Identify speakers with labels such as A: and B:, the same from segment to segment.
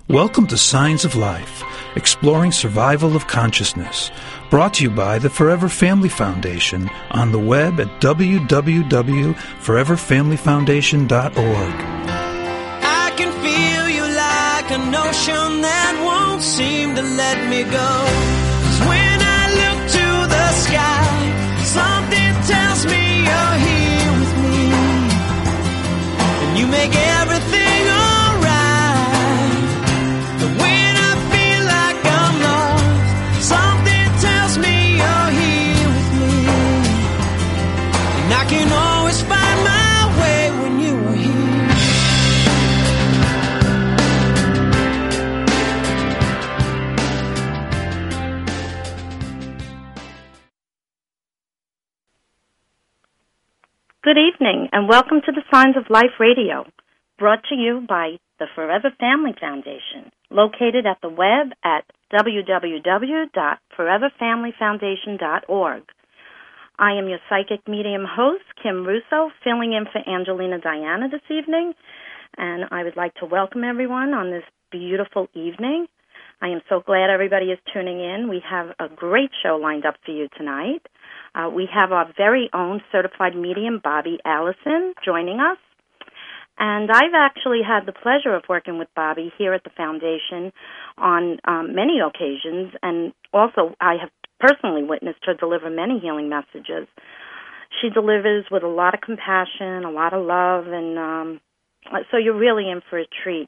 A: Welcome to Signs of Life, exploring survival of consciousness, brought to you by the Forever Family Foundation on the web at www.foreverfamilyfoundation.org.
B: I can feel you like an ocean that won't seem to let me go. 'Cause when I look to the sky, something tells me you're here with me, and you make everything alright. But when I feel like I'm lost, something tells me you're here with me, and I can always find my way when you are here.
C: Good evening, and welcome to the Signs of Life Radio, brought to you by the Forever Family Foundation, located at the web at www.foreverfamilyfoundation.org. I am your psychic medium host, Kim Russo, filling in for Angelina Diana this evening, and I would like to welcome everyone on this beautiful evening. I am so glad everybody is tuning in. We have a great show lined up for you tonight. We have our very own certified medium, Bobby Allison, joining us. And I've actually had the pleasure of working with Bobby here at the Foundation on many occasions, and also I have personally witnessed her deliver many healing messages. She delivers with a lot of compassion, a lot of love, and so you're really in for a treat.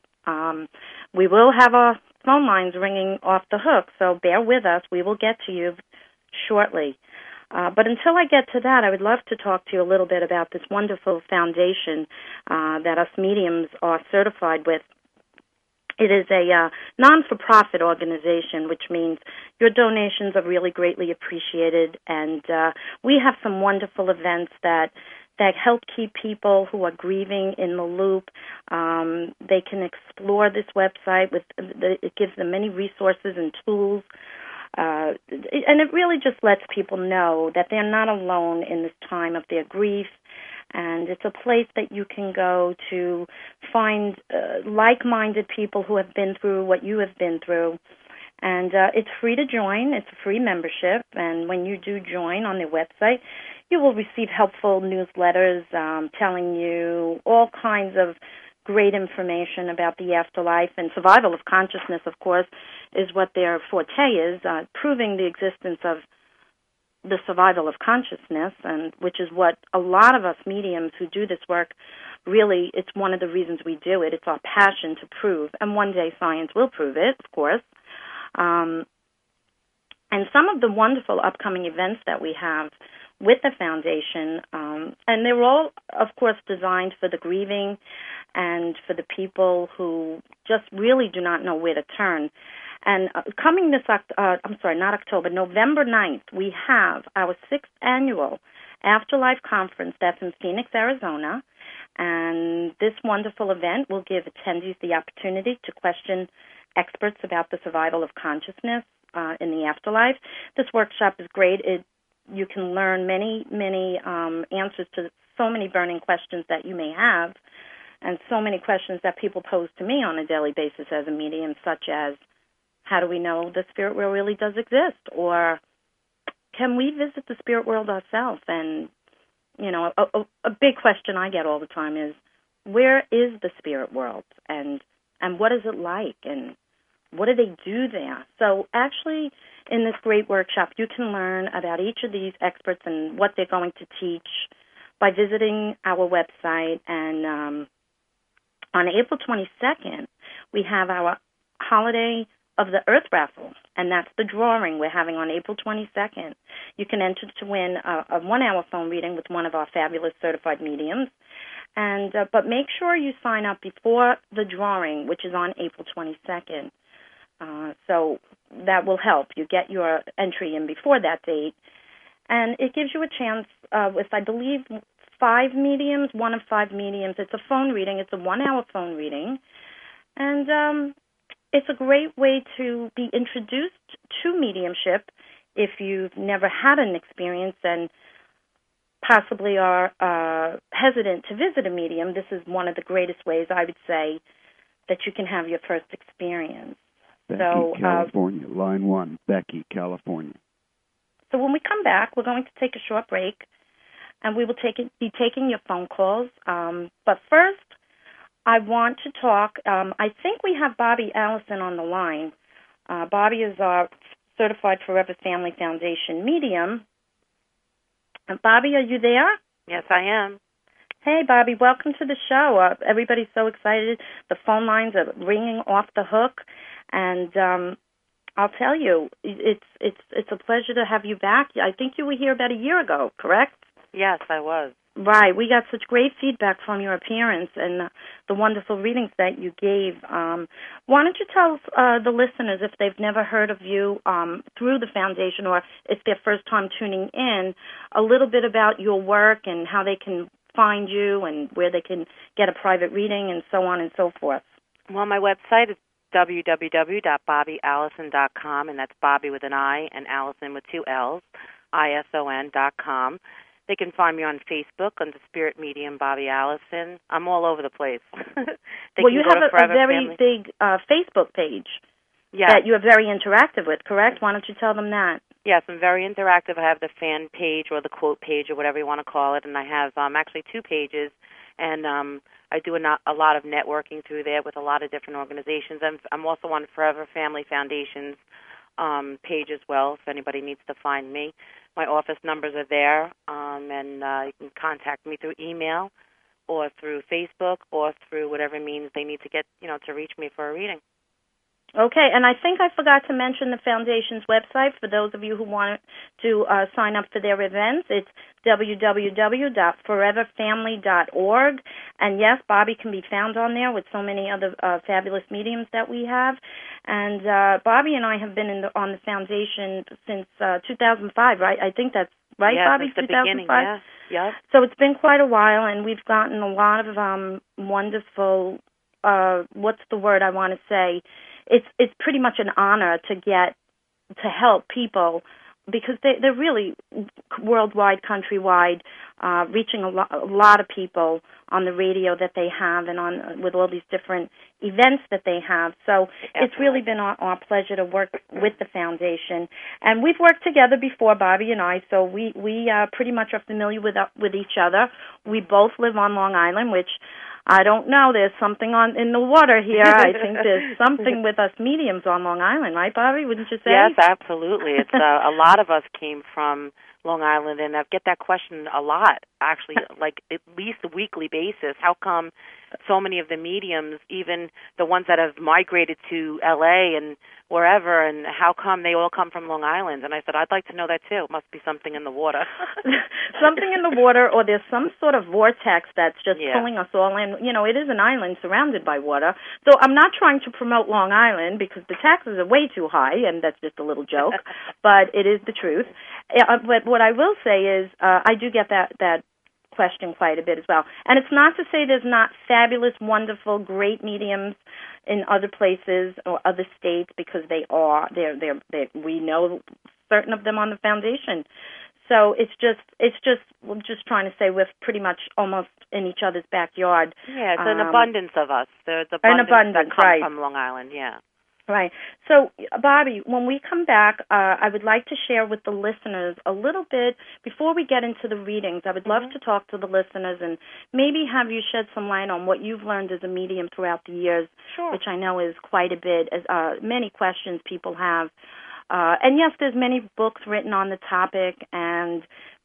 C: We will have our phone lines ringing off the hook, so bear with us. We will get to you shortly. But until I get to that, I would love to talk to you a little bit about this wonderful foundation that us mediums are certified with. It is a non-for-profit organization, which means your donations are really greatly appreciated, and we have some wonderful events that help keep people who are grieving in the loop. They can explore this website. It gives them many resources and tools. And it really just lets people know that they're not alone in this time of their grief, and it's a place that you can go to find like-minded people who have been through what you have been through. And it's free to join. It's a free membership, and when you do join on their website, you will receive helpful newsletters telling you all kinds of great information about the afterlife, and survival of consciousness, of course, is what their forte is, proving the existence of the survival of consciousness, and which is what a lot of us mediums who do this work, really, it's one of the reasons we do it. It's our passion to prove, and one day science will prove it, of course. And some of the wonderful upcoming events that we have with the Foundation, and they're all, of course, designed for the grieving and for the people who just really do not know where to turn. And coming this, November 9th, we have our 6th annual Afterlife Conference that's in Phoenix, Arizona. And this wonderful event will give attendees the opportunity to question experts about the survival of consciousness in the afterlife. This workshop is great. You can learn many answers to so many burning questions that you may have, and so many questions that people pose to me on a daily basis as a medium, such as, how do we know the spirit world really does exist? Or can we visit the spirit world ourselves? And, a big question I get all the time is, where is the spirit world? And what is it like? And what do they do there? So actually, in this great workshop, you can learn about each of these experts and what they're going to teach by visiting our website. And on April 22nd, we have our Holiday of the Earth raffle, and that's the drawing we're having on April 22nd. You can enter to win a 1-hour phone reading with one of our fabulous certified mediums. And but make sure you sign up before the drawing, which is on April 22nd. So that will help you get your entry in before that date. And it gives you a chance with, I believe, 5 mediums, one of 5 mediums. It's a phone reading. It's a 1-hour phone reading. And it's a great way to be introduced to mediumship if you've never had an experience and possibly are hesitant to visit a medium. This is one of the greatest ways, I would say, that you can have your first experience.
D: Becky, California, line 1, Becky, California.
C: So when we come back, we're going to take a short break, and we will be taking your phone calls. But first, I want to talk. I think we have Bobby Allison on the line. Bobby is our Certified Forever Family Foundation medium. Bobby, are you there?
E: Yes, I am.
C: Hey, Bobby, welcome to the show. Everybody's so excited. The phone lines are ringing off the hook, and I'll tell you, it's a pleasure to have you back. I think you were here about a year ago, correct?
E: Yes, I was.
C: Right. We got such great feedback from your appearance and the wonderful readings that you gave. Why don't you tell the listeners, if they've never heard of you through the foundation or it's their first time tuning in, a little bit about your work and how they can find you and where they can get a private reading and so on and so forth.
E: Well, my website is www.bobbyallison.com, and that's Bobby with an I and Allison with 2 L's, ISON.com. They can find me on Facebook under Spirit Medium Bobby Allison. I'm all over the place.
C: Well, you have a very big Facebook page that you are very interactive with, correct? Why don't you tell them that?
E: Yes, I'm very interactive. I have the fan page or the quote page or whatever you want to call it, and I have actually 2 pages, and I do a lot of networking through there with a lot of different organizations. I'm also on Forever Family Foundation's page as well, if anybody needs to find me. My office numbers are there, and you can contact me through email or through Facebook or through whatever means they need to get, to reach me for a reading.
C: Okay, and I think I forgot to mention the Foundation's website for those of you who want to sign up for their events. It's www.foreverfamily.org. And yes, Bobby can be found on there with so many other fabulous mediums that we have. And Bobby and I have been on the Foundation since 2005, right? I think that's right, Bobby?
E: Since the beginning, yeah. Yep.
C: So it's been quite a while, and we've gotten a lot of wonderful, what's the word I want to say? It's pretty much an honor to help people because they're really worldwide, countrywide, reaching a lot of people on the radio that they have and with all these different events that they have. So It's really been our pleasure to work with the Foundation. And we've worked together before, Bobby and I, so we pretty much are familiar with each other. We both live on Long Island, which I don't know. There's something in the water here. I think there's something with us mediums on Long Island, right, Bobby? Wouldn't you say?
E: Yes, absolutely. It's a lot of us came from Long Island, and I get that question a lot, actually, like at least a weekly basis. How come so many of the mediums, even the ones that have migrated to L.A. and wherever, and how come they all come from Long Island? And I said, I'd like to know that, too. It must be something in the water.
C: Something in the water, or there's some sort of vortex that's just pulling us all in. It is an island surrounded by water. So I'm not trying to promote Long Island because the taxes are way too high, and that's just a little joke, but it is the truth. But what I will say is I do get that question quite a bit as well. And it's not to say there's not fabulous, wonderful, great mediums in other places or other states, because they are. We know certain of them on the Foundation. So we're just trying to say we're pretty much almost in each other's backyard.
E: Yeah, it's an abundance of us. There's abundance that come from Long Island, yeah.
C: Right. So, Bobby, when we come back, I would like to share with the listeners a little bit, before we get into the readings, I would love to talk to the listeners and maybe have you shed some light on what you've learned as a medium throughout the years, which I know is quite a bit, as many questions people have. And yes, there's many books written on the topic, and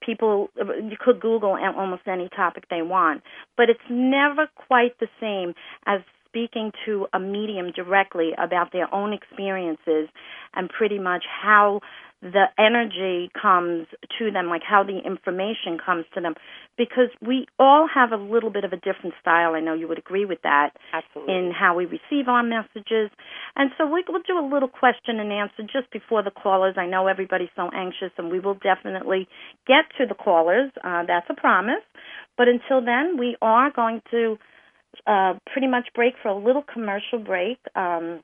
C: you could Google almost any topic they want, but it's never quite the same as speaking to a medium directly about their own experiences and pretty much how the energy comes to them, like how the information comes to them, because we all have a little bit of a different style. I know you would agree with that.
E: Absolutely.
C: In how we receive our messages. And so we'll do a little question and answer just before the callers. I know everybody's so anxious, and we will definitely get to the callers. That's a promise. But until then, we are going to pretty much break for a little commercial break in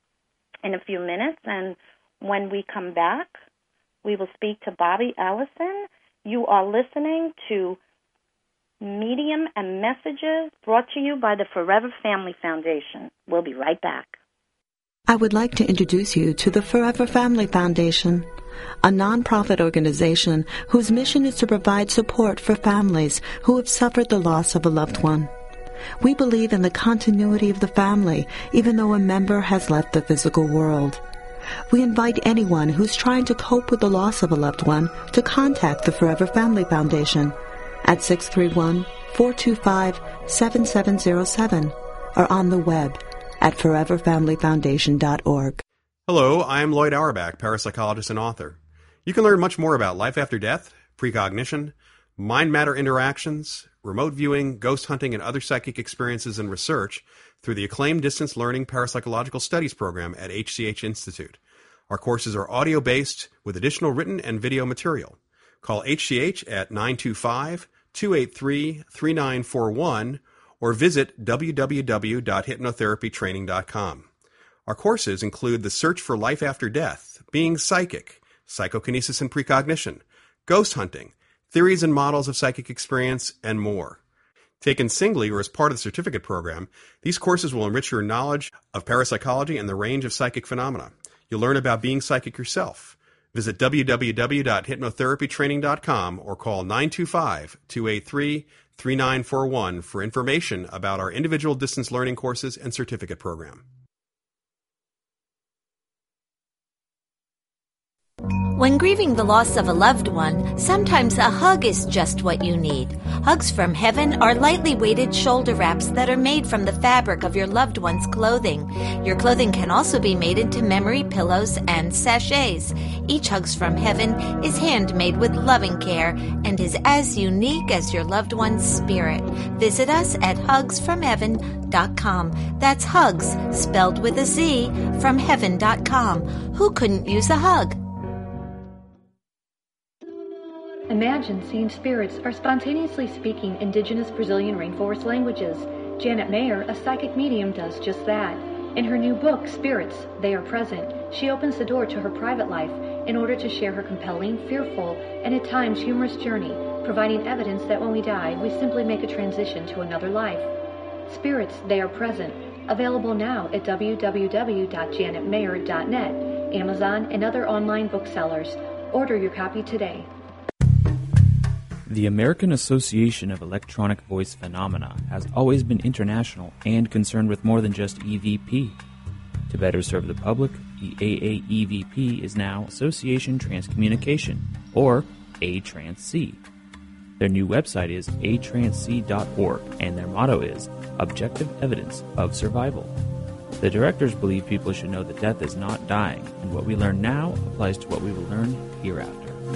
C: a few minutes, and when we come back, we will speak to Bobby Allison. You are listening to Medium and Messages, brought to you by the Forever Family Foundation. We'll be right back.
F: I would like to introduce you to the Forever Family Foundation, a nonprofit organization whose mission is to provide support for families who have suffered the loss of a loved one. We believe in the continuity of the family, even though a member has left the physical world. We invite anyone who's trying to cope with the loss of a loved one to contact the Forever Family Foundation at 631-425-7707 or on the web at foreverfamilyfoundation.org.
G: Hello, I'm Lloyd Auerbach, parapsychologist and author. You can learn much more about life after death, precognition, mind-matter interactions, remote viewing, ghost hunting, and other psychic experiences and research through the acclaimed Distance Learning Parapsychological Studies program at HCH Institute. Our courses are audio-based with additional written and video material. Call HCH at 925-283-3941 or visit www.hypnotherapytraining.com. Our courses include The Search for Life After Death, Being Psychic, Psychokinesis and Precognition, Ghost Hunting, Theories and Models of Psychic Experience, and more. Taken singly or as part of the certificate program, these courses will enrich your knowledge of parapsychology and the range of psychic phenomena. You'll learn about being psychic yourself. Visit www.hypnotherapytraining.com or call 925-283-3941 for information about our individual distance learning courses and certificate program.
H: When grieving the loss of a loved one, sometimes a hug is just what you need. Hugs from Heaven are lightly weighted shoulder wraps that are made from the fabric of your loved one's clothing. Your clothing can also be made into memory pillows and sachets. Each Hugs from Heaven is handmade with loving care and is as unique as your loved one's spirit. Visit us at hugsfromheaven.com. That's hugs, spelled with a Z, from heaven.com. Who couldn't use a hug?
I: Imagine seeing spirits are spontaneously speaking indigenous Brazilian rainforest languages. Janet Mayer, a psychic medium, does just that. In her new book, Spirits, They Are Present, she opens the door to her private life in order to share her compelling, fearful, and at times humorous journey, providing evidence that when we die, we simply make a transition to another life. Spirits, They Are Present, available now at www.janetmayer.net, Amazon, and other online booksellers. Order your copy today.
J: The American Association of Electronic Voice Phenomena has always been international and concerned with more than just EVP. To better serve the public, the AAEVP is now Association Transcommunication, or ATRANSC. Their new website is atransc.org, and their motto is Objective Evidence of Survival. The directors believe people should know that death is not dying, and what we learn now applies to what we will learn hereafter.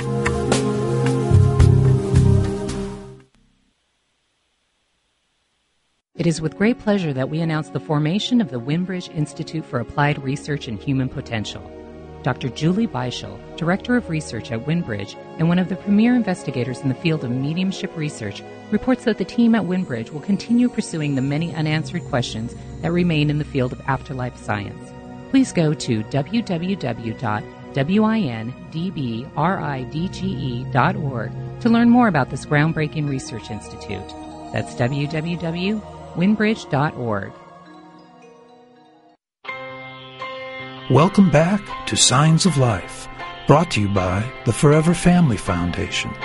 K: It is with great pleasure that we announce the formation of the Winbridge Institute for Applied Research and Human Potential. Dr. Julie Beischel, Director of Research at Winbridge and one of the premier investigators in the field of mediumship research, reports that the team at Winbridge will continue pursuing the many unanswered questions that remain in the field of afterlife science. Please go to www.windbridge.org to learn more about this groundbreaking research institute. That's www.windbridge.org.
A: Welcome back to Signs of Life, brought to you by the Forever Family Foundation.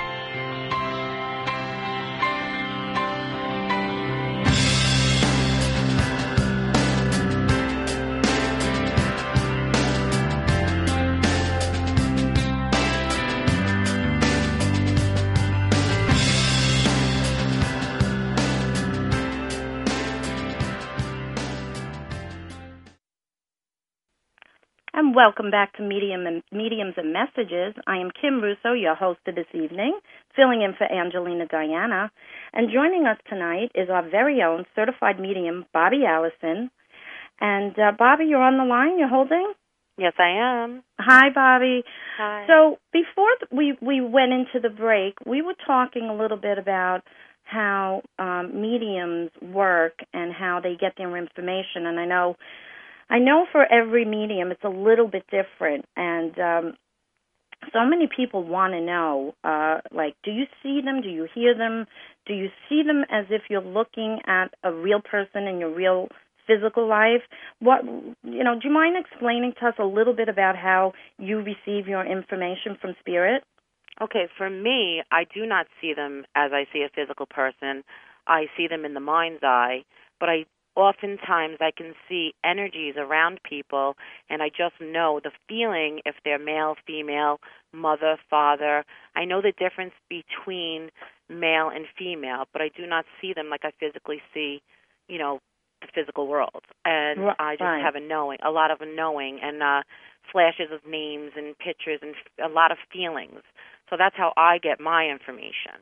C: And welcome back to Mediums and Messages. I am Kim Russo, your host of this evening, filling in for Angelina Diana. And joining us tonight is our very own certified medium, Bobby Allison. And Bobby, you're on the line? You're holding?
E: Yes, I am.
C: Hi, Bobby.
E: Hi.
C: So before we went into the break, we were talking a little bit about how mediums work and how they get their information. And I know for every medium it's a little bit different, and so many people want to know, like, do you see them? Do you hear them? Do you see them as if you're looking at a real person in your real physical life? Do you mind explaining to us a little bit about how you receive your information from spirit?
E: Okay, for me, I do not see them as I see a physical person. I see them in the mind's eye, but oftentimes I can see energies around people, and I just know the feeling if they're male, female, mother, father. I know the difference between male and female, but I do not see them like I physically see, the physical world. And I just have a lot of a knowing, and flashes of names and pictures and a lot of feelings. So that's how I get my information.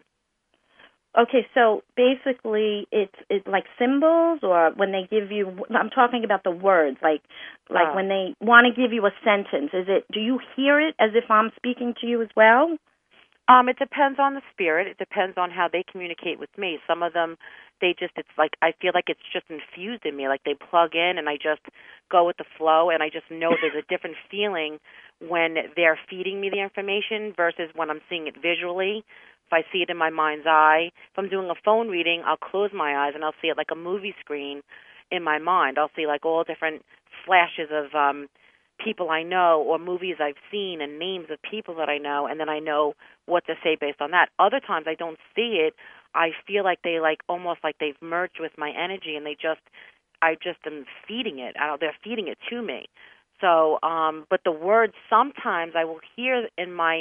C: Okay, so basically it's like symbols, or when they give you, I'm talking about the words, like when they want to give you a sentence, do you hear it as if I'm speaking to you as well?
E: It depends on the spirit. It depends on how they communicate with me. Some of them, it's like, I feel like it's just infused in me, like they plug in and I just go with the flow, and I just know there's a different feeling when they're feeding me the information versus when I'm seeing it visually. If I see it in my mind's eye, if I'm doing a phone reading, I'll close my eyes and I'll see it like a movie screen in my mind. I'll see like all different flashes of people I know or movies I've seen and names of people that I know, and then I know what to say based on that. Other times I don't see it. I feel like they almost like they've merged with my energy, and I just am feeding it. They're feeding it to me. So, but the words sometimes I will hear in my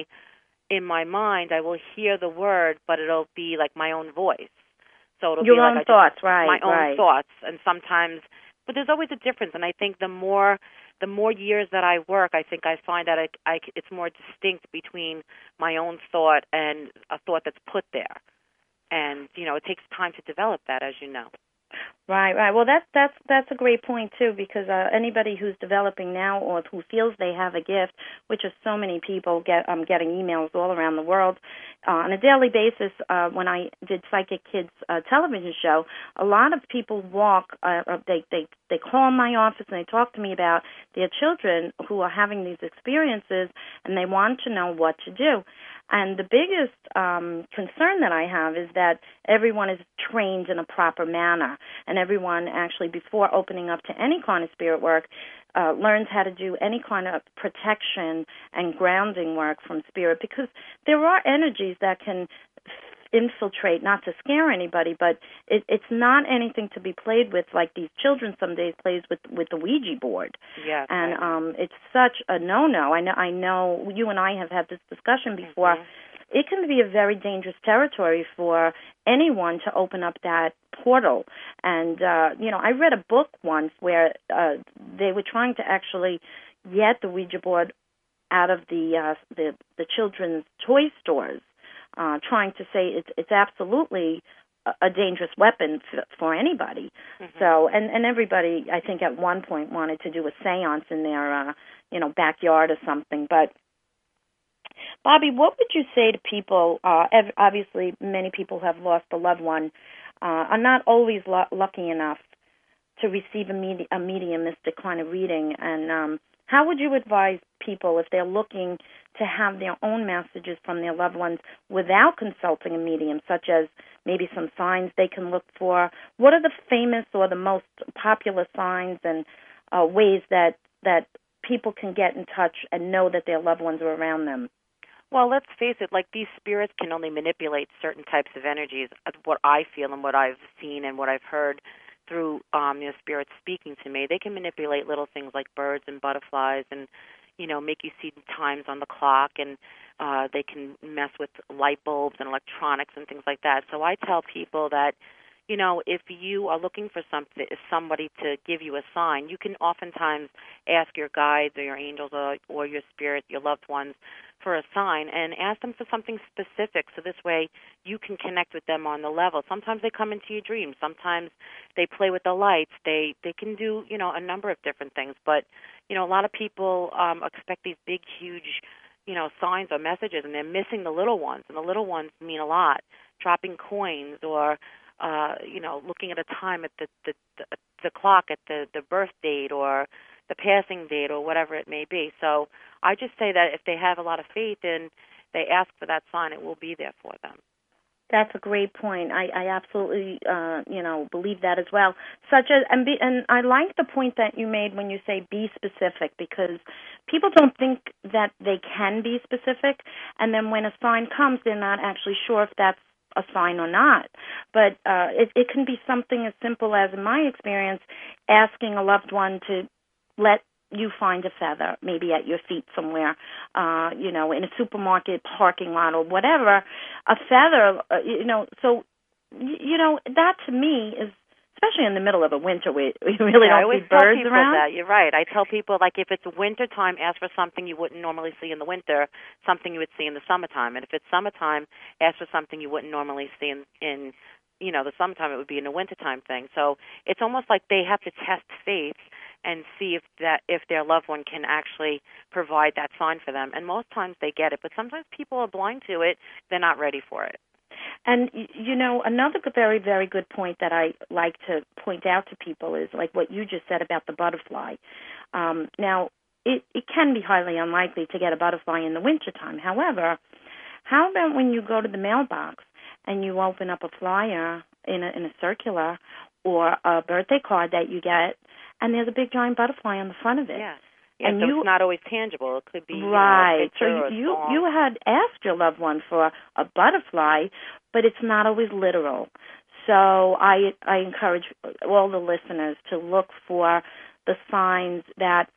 E: mind, I will hear the word, but it'll be like my own voice. So it'll
C: your
E: be
C: own
E: like
C: thoughts, right?
E: My own thoughts, and sometimes, but there's always a difference. And I think the more years that I work, I think I find that it's more distinct between my own thought and a thought that's put there. And it takes time to develop that, as you know.
C: Right. Well, that's a great point too, because anybody who's developing now or who feels they have a gift, which is so many people getting emails all around the world on a daily basis. When I did Psychic Kids television show, a lot of people they call my office and they talk to me about their children who are having these experiences, and they want to know what to do. And the biggest concern that I have is that everyone is trained in a proper manner, and everyone actually, before opening up to any kind of spirit work, learns how to do any kind of protection and grounding work from spirit, because there are energies that can infiltrate, not to scare anybody, but it's not anything to be played with like these children some days plays with the Ouija board.
E: Yes,
C: and it's such a no-no. I know you and I have had this discussion before. Mm-hmm. It can be a very dangerous territory for anyone to open up that portal. And I read a book once where they were trying to actually get the Ouija board out of the children's toy stores. Trying to say it's absolutely a dangerous weapon for anybody. Mm-hmm. So, and everybody, I think, at one point wanted to do a seance in their, backyard or something. But, Bobby, what would you say to people? Obviously, many people have lost a loved one, are not always lucky enough to receive a mediumistic kind of reading. And how would you advise people if they're looking to have their own messages from their loved ones without consulting a medium, such as maybe some signs they can look for? What are the famous or the most popular signs and ways that people can get in touch and know that their loved ones are around them?
E: Well, let's face it, like these spirits can only manipulate certain types of energies. What I feel and what I've seen and what I've heard through spirits speaking to me, they can manipulate little things like birds and butterflies and, make you see times on the clock, and they can mess with light bulbs and electronics and things like that. So I tell people that, if you are looking for somebody to give you a sign, you can oftentimes ask your guides or your angels or your spirit, your loved ones, for a sign, and ask them for something specific, so this way you can connect with them on the level. Sometimes they come into your dreams. Sometimes they play with the lights. They can do, a number of different things. But, a lot of people expect these big, huge, signs or messages, and they're missing the little ones, and the little ones mean a lot. Dropping coins or, looking at a time at the clock at the birth date, or the passing date or whatever it may be. So I just say that if they have a lot of faith and they ask for that sign, it will be there for them.
C: That's a great point. I absolutely, believe that as well. And I like the point that you made when you say be specific, because people don't think that they can be specific, and then when a sign comes, they're not actually sure if that's a sign or not. But it can be something as simple as, in my experience, asking a loved one to let you find a feather, maybe at your feet somewhere, in a supermarket parking lot or whatever, a feather, So, that to me is, especially in the middle of a winter where you really don't see birds around.
E: I always tell people that. You're right. I tell people, like, if it's winter time, ask for something you wouldn't normally see in the winter, something you would see in the summertime. And if it's summertime, ask for something you wouldn't normally see in the summertime. It would be in the wintertime thing. So it's almost like they have to test faith and see if their loved one can actually provide that sign for them. And most times they get it, but sometimes people are blind to it. They're not ready for it.
C: And, another very, very good point that I like to point out to people is like what you just said about the butterfly. Now, it can be highly unlikely to get a butterfly in the wintertime. However, how about when you go to the mailbox and you open up a flyer in a circular or a birthday card that you get, and there's a big giant butterfly on the front of it.
E: Yeah,
C: and
E: so it's not always tangible. It could be
C: right.
E: A picture or a song.
C: You had asked your loved one for a butterfly, but it's not always literal. So I encourage all the listeners to look for the signs that,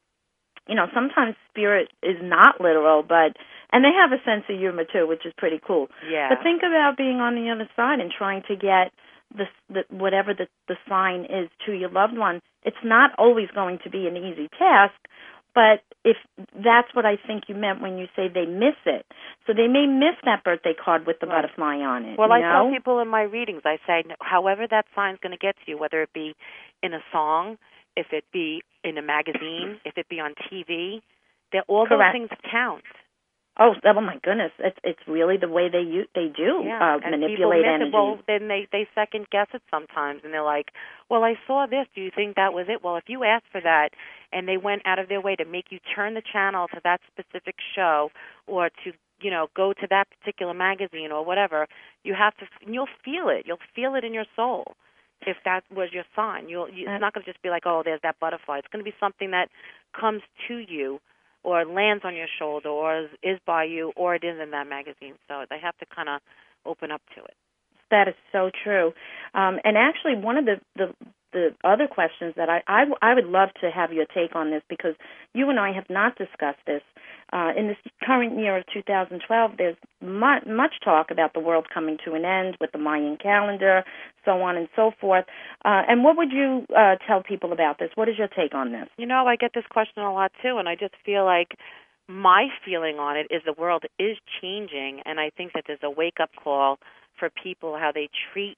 C: sometimes spirit is not literal, and they have a sense of humor too, which is pretty cool.
E: Yeah.
C: But think about being on the other side and trying to get whatever the sign is to your loved one. It's not always going to be an easy task, but if that's what I think you meant when you say they miss it. So they may miss that birthday card with the butterfly on it.
E: Well, I tell people in my readings, I say, however that sign's going to get to you, whether it be in a song, if it be in a magazine, if it be on TV, all those things count.
C: Oh my goodness! It's really the way they do manipulate energy.
E: Well, then they second guess it sometimes, and they're like, "Well, I saw this. Do you think that was it?" Well, if you asked for that, and they went out of their way to make you turn the channel to that specific show, or to go to that particular magazine or whatever, you'll feel it. You'll feel it in your soul. If that was your sign, it's not going to just be like, "Oh, there's that butterfly." It's going to be something that comes to you, or lands on your shoulder, or is by you, or it is in that magazine. So they have to kind of open up to it.
C: That is so true. And actually, one of the other questions that I would love to have your take on this, because you and I have not discussed this. In this current year of 2012, there's much talk about the world coming to an end with the Mayan calendar, so on and so forth. And what would you tell people about this? What is your take on this?
E: I get this question a lot, too, and I just feel like my feeling on it is the world is changing, and I think that there's a wake-up call for people, how they treat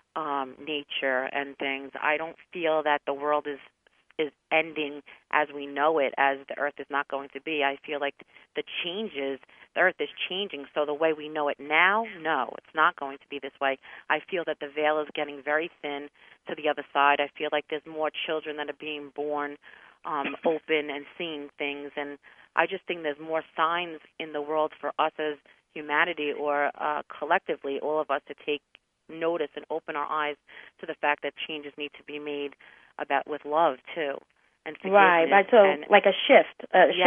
E: nature and things. I don't feel that the world is ending as we know it, as the earth is not going to be. I feel like the earth is changing, so the way we know it now, no, it's not going to be this way. I feel that the veil is getting very thin to the other side. I feel like there's more children that are being born open and seeing things, and I just think there's more signs in the world for us as humanity, or collectively, all of us, to take notice and open our eyes to the fact that changes need to be made with love too, and forgiveness.
C: Right. So like a shift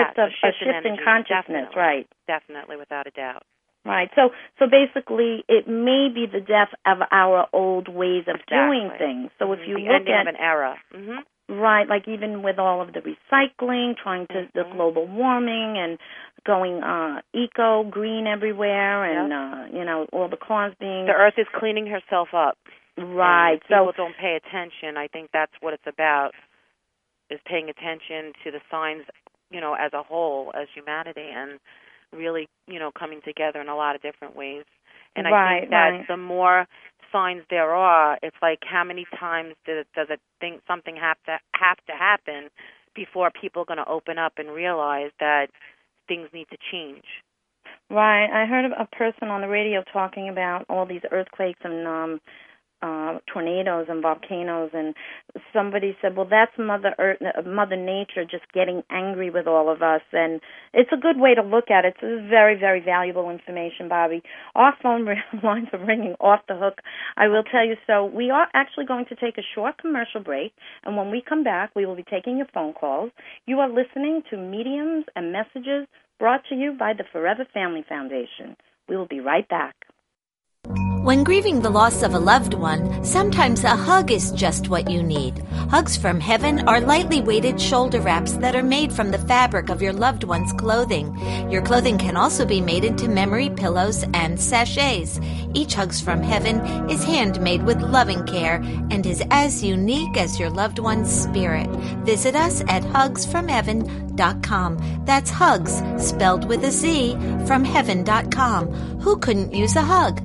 C: in consciousness,
E: definitely,
C: right?
E: Definitely, without a doubt.
C: Right. So basically, it may be the death of our old ways of doing things. So if you
E: the
C: look
E: ending of an era. Mm-hmm.
C: Right, like even with all of the recycling, trying to the global warming, and going eco green everywhere, and all the cars being.
E: The earth is cleaning herself up.
C: Right.
E: People don't pay attention. I think that's what it's about, is paying attention to the signs, as a whole, as humanity, and really, coming together in a lot of different ways. And I think that the more signs there are, it's like, how many times does it think something have to happen before people are going to open up and realize that things need to change? Right.
C: I heard a person on the radio talking about all these earthquakes and tornadoes and volcanoes, and somebody said, well, that's Mother Earth, Mother Nature just getting angry with all of us, and it's a good way to look at it. It's very, very valuable information, Bobby. Our phone lines are ringing off the hook, I will tell you. So we are actually going to take a short commercial break, and when we come back, we will be taking your phone calls. You are listening to Mediums and Messages brought to you by the Forever Family Foundation. We will be right back.
H: When grieving the loss of a loved one, sometimes a hug is just what you need. Hugs from Heaven are lightly weighted shoulder wraps that are made from the fabric of your loved one's clothing. Your clothing can also be made into memory pillows and sachets. Each Hugs from Heaven is handmade with loving care and is as unique as your loved one's spirit. Visit us at hugsfromheaven.com. That's hugs, spelled with a Z, from heaven.com. Who couldn't use a hug?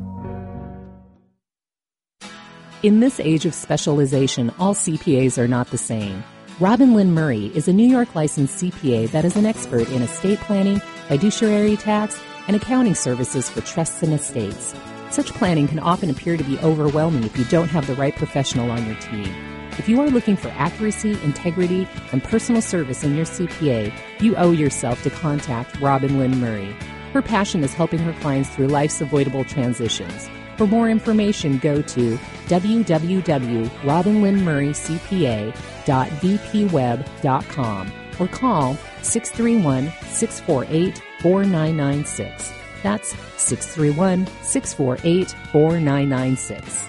K: In this age of specialization, all CPAs are not the same. Robin Lynn Murray is a New York licensed CPA that is an expert in estate planning, fiduciary tax, and accounting services for trusts and estates. Such planning can often appear to be overwhelming if you don't have the right professional on your team. If you are looking for accuracy, integrity, and personal service in your CPA, you owe yourself to contact Robin Lynn Murray. Her passion is helping her clients through life's avoidable transitions. For more information, go to www.robinlynnmurraycpa.vpweb.com or call 631-648-4996. That's 631-648-4996.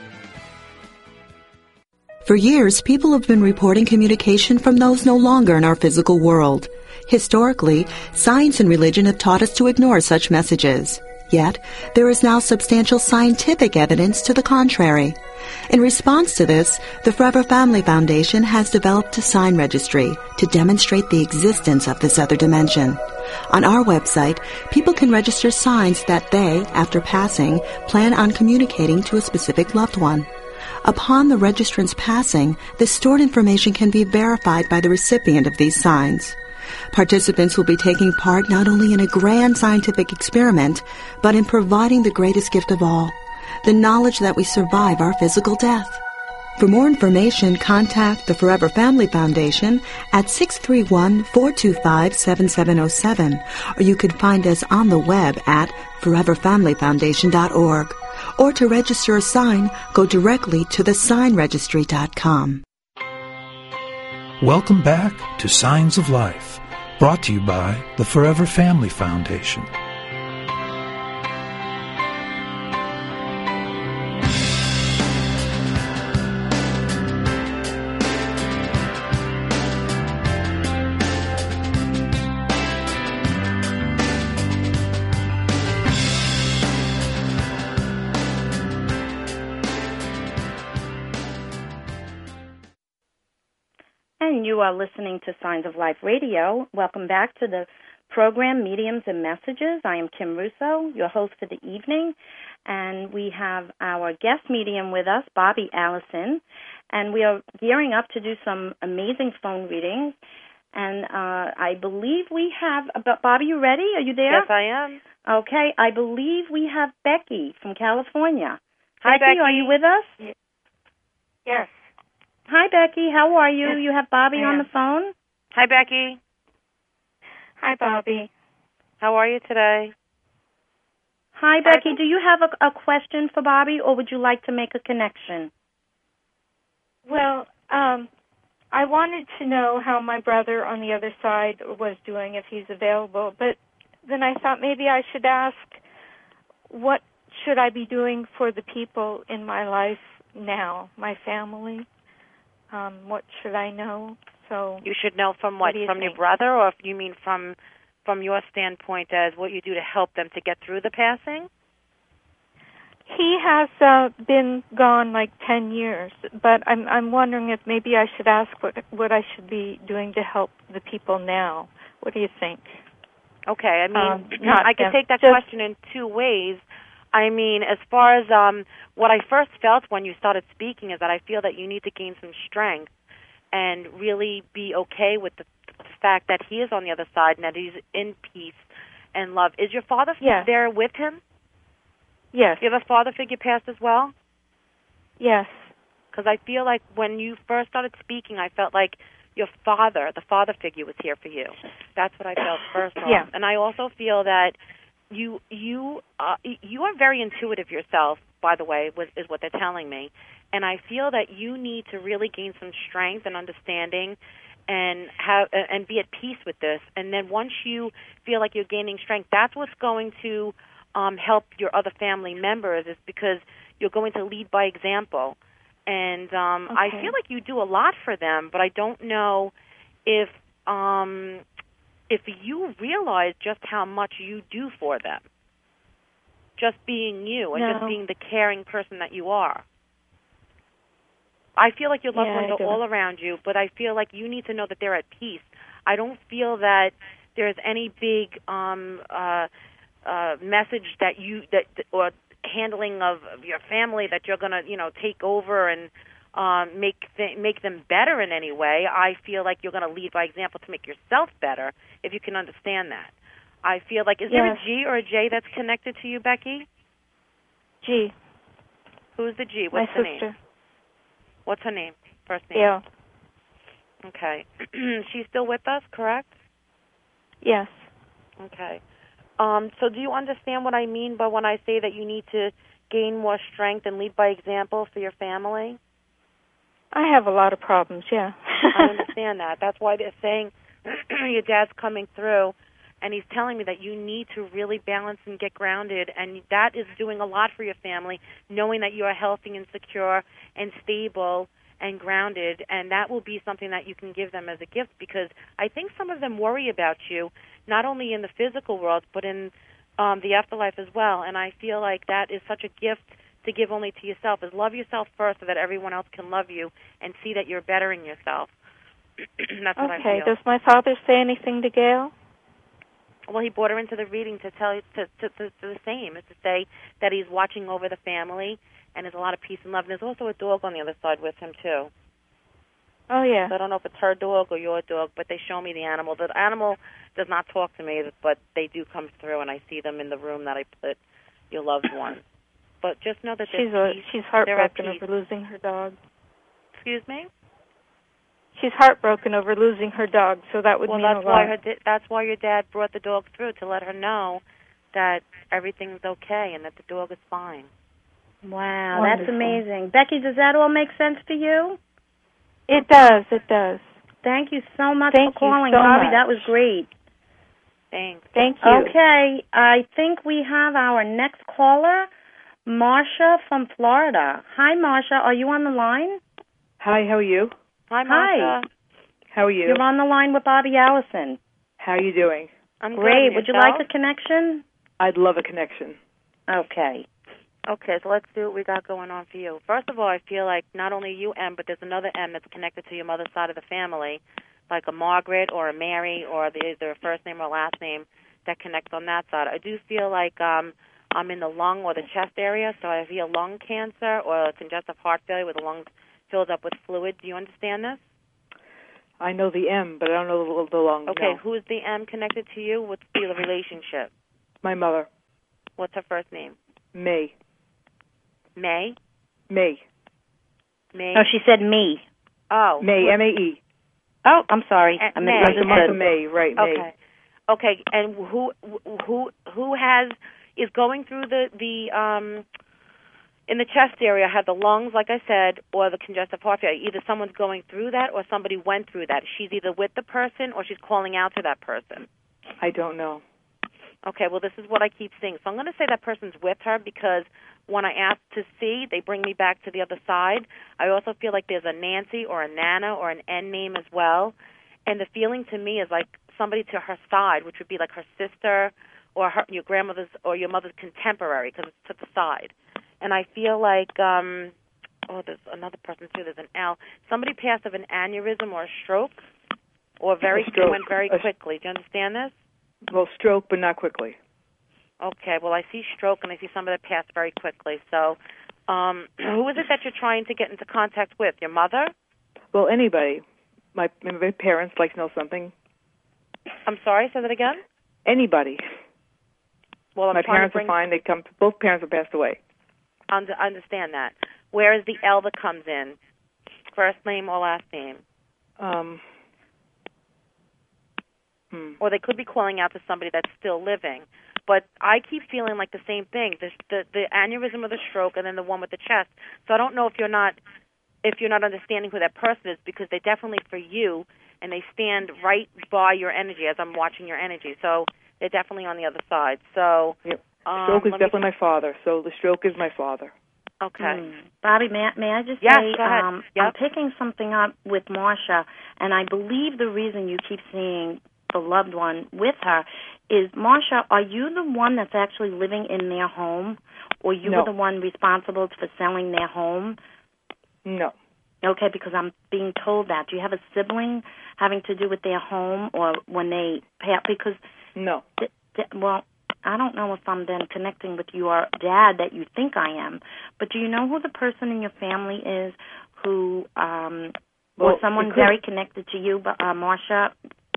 F: For years, people have been reporting communication from those no longer in our physical world. Historically, science and religion have taught us to ignore such messages. Yet, there is now substantial scientific evidence to the contrary. In response to this, the Forever Family Foundation has developed a sign registry to demonstrate the existence of this other dimension. On our website, people can register signs that they, after passing, plan on communicating to a specific loved one. Upon the registrant's passing, the stored information can be verified by the recipient of these signs. Participants will be taking part not only in a grand scientific experiment, but in providing the greatest gift of all, the knowledge that we survive our physical death. For more information, contact the Forever Family Foundation at 631-425-7707, or you can find us on the web at foreverfamilyfoundation.org. Or to register a sign, go directly to thesignregistry.com.
A: Welcome back to Signs of Life, brought to you by the Forever Family Foundation.
C: And you are listening to Signs of Life Radio. Welcome back to the program Mediums and Messages. I am Kim Russo, your host for the evening, and we have our guest medium with us, Bobby Allison, and we are gearing up to do some amazing phone readings. And I believe we have, Bobby, you ready? Are you there?
E: Yes, I am.
C: Okay, I believe we have Becky from California.
E: Hi, Becky.
C: Are you with us?
L: Yes.
C: Hi, Becky. How are you? You have Bobby on the phone?
E: Hi, Becky.
L: Hi, Bobby.
E: How are you today?
C: Hi, Becky. Do you have a question for Bobby, or would you like to make a connection?
L: Well, I wanted to know how my brother on the other side was doing, if he's available. But then I thought maybe I should ask, what should I be doing for the people in my life now, my family? What should I know? So
E: you should know from what? From your brother, or if you mean from your standpoint as what you do to help them to get through the passing?
L: He has been gone like 10 years, but I'm wondering if maybe I should ask what I should be doing to help the people now. What do you think?
E: Okay, I mean, I could take that question in two ways. I mean, as far as what I first felt when you started speaking is that I feel that you need to gain some strength and really be okay with the fact that he is on the other side and that he's in peace and love. Is your father there with him?
L: Yes.
E: Do you have a father figure passed as well?
L: Yes.
E: Because I feel like when you first started speaking, I felt like your father, the father figure, was here for you. That's what I felt first off.
L: Yeah.
E: And I also feel that you are very intuitive yourself, by the way, is what they're telling me. And I feel that you need to really gain some strength and understanding and be at peace with this. And then once you feel like you're gaining strength, that's what's going to help your other family members, is because you're going to lead by example. And I feel like you do a lot for them, but I don't know if you realize just how much you do for them, just being you and just being the caring person that you are. I feel like your loved ones are all around you, but I feel like you need to know that they're at peace. I don't feel that there's any big message or handling of your family that you're going to, take over and make them better in any way. I feel like you're going to lead by example to make yourself better, if you can understand that. I feel like, is there a G or a J that's connected to you, Becky?
L: G.
E: Who's the G? What's
L: my
E: the
L: sister.
E: name? What's her name? First name?
L: Yeah.
E: Okay. She's still with us, correct?
L: Yes.
E: Okay. So do you understand what I mean by when I say that you need to gain more strength and lead by example for your family?
L: I have a lot of problems, yeah.
E: I understand that. That's why they're saying your dad's coming through, and he's telling me that you need to really balance and get grounded, and that is doing a lot for your family, knowing that you are healthy and secure and stable and grounded, and that will be something that you can give them as a gift, because I think some of them worry about you, not only in the physical world, but in the afterlife as well, and I feel like that is such a gift to give only to yourself, is love yourself first so that everyone else can love you and see that you're bettering yourself. That's what I feel.
L: Okay, does my father say anything to Gail?
E: Well, he brought her into the reading to tell you to the same, is to say that he's watching over the family and there's a lot of peace and love. And there's also a dog on the other side with him, too.
L: Oh, yeah.
E: So I don't know if it's her dog or your dog, but they show me the animal. The animal does not talk to me, but they do come through, and I see them in the room that I put your loved one. But just know that
L: she's heartbroken over losing her dog.
E: Excuse me?
L: She's heartbroken over losing her dog, so that would mean a lot.
E: That's why your dad brought the dog through, to let her know that everything's okay and that the dog is fine.
C: Wow,
L: Wonderful.
C: That's amazing. Becky, does that all make sense to you?
L: It does, it does.
C: Thank you so much
L: for
C: calling,
L: so
C: Bobby.
L: much.
C: That was great.
E: Thanks.
L: Thank you.
C: Okay, I think we have our next caller, Marsha from Florida. Hi, Marsha. Are you on the line?
M: Hi, how are you?
E: Hi, Marsha.
C: Hi.
M: How are you?
C: You're on the line with Bobby Allison.
M: How are you doing?
E: I'm
C: great.
E: good.
C: Would you like a connection?
M: I'd love a connection.
C: Okay.
E: Okay, so let's see what we got going on for you. First of all, I feel like not only you, M, but there's another M that's connected to your mother's side of the family, like a Margaret or a Mary or either a first name or last name that connects on that side. I do feel like I'm in the lung or the chest area, so I feel lung cancer or congestive heart failure with the lungs filled up with fluid. Do you understand this?
M: I know the M, but I don't know the lung.
E: Okay,
M: no.
E: Who's the M connected to you? What's the relationship?
M: My mother.
E: What's her first name?
M: May.
E: May?
M: May.
E: May?
C: No, she said me.
E: Oh.
M: May, M-A-E.
C: Oh, I'm sorry.
E: May.
M: Like the month of May, right, May.
E: Okay. Okay, and who is going through the in the chest area, have the lungs, like I said, or the congestive heart failure. Either someone's going through that or somebody went through that. She's either with the person or she's calling out to that person.
M: I don't know.
E: Okay, well, this is what I keep seeing. So I'm going to say that person's with her because when I ask to see, they bring me back to the other side. I also feel like there's a Nancy or a Nana or an N name as well. And the feeling to me is like somebody to her side, which would be like her sister or your grandmother's or your mother's contemporary because it's to the side. And I feel like, there's another person too. There's an L. Somebody passed of an aneurysm or a stroke, or went very quickly. Do you understand this?
M: Well, stroke, but not quickly.
E: Okay. Well, I see stroke, and I see somebody that passed very quickly. So, who is it that you're trying to get into contact with? Your mother?
M: Well, anybody. My parents like to know something.
E: I'm sorry. Say that again.
M: Anybody.
E: Well,
M: my parents are fine. Both parents have passed away.
E: understand that. Where is the L that comes in? First name or last name? Or they could be calling out to somebody that's still living. But I keep feeling like the same thing, the aneurysm or the stroke, and then the one with the chest. So I don't know if you're not understanding who that person is, because they're definitely for you, and they stand right by your energy as I'm watching your energy. So they're definitely on the other side. So
M: yep. Stroke is definitely my father. So the stroke is my father.
E: Okay.
C: Bobby, may I just
E: yes,
C: say,
E: go ahead. Yep.
C: I'm picking something up with Marsha, and I believe the reason you keep seeing the loved one with her is, Marsha, are you the one that's actually living in their home, or you were the one responsible for selling their home?
M: No.
C: Okay, because I'm being told that. Do you have a sibling having to do with their home, or when they pay up? Because
M: no.
C: Well, I don't know if I'm then connecting with your dad that you think I am, but do you know who the person in your family is who, or someone very connected to you, Marsha,